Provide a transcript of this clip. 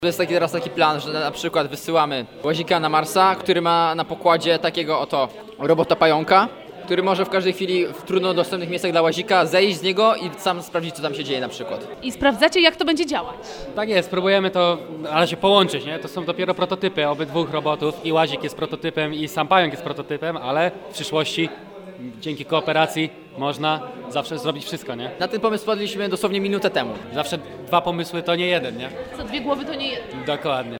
To jest teraz taki plan, że na przykład wysyłamy łazika na Marsa, który ma na pokładzie takiego oto robota pająka, który może w każdej chwili w trudno dostępnych miejscach dla łazika zejść z niego i sam sprawdzić, co tam się dzieje na przykład. I sprawdzacie, jak to będzie działać. Tak jest, próbujemy to ale się połączyć, nie? To są dopiero prototypy obydwóch robotów i łazik jest prototypem i sam pająk jest prototypem, ale w przyszłości dzięki kooperacji można zawsze zrobić wszystko, nie? Na ten pomysł wpadliśmy dosłownie minutę temu. Zawsze dwa pomysły to nie jeden, nie? Co dwie głowy to nie jedno. Dokładnie.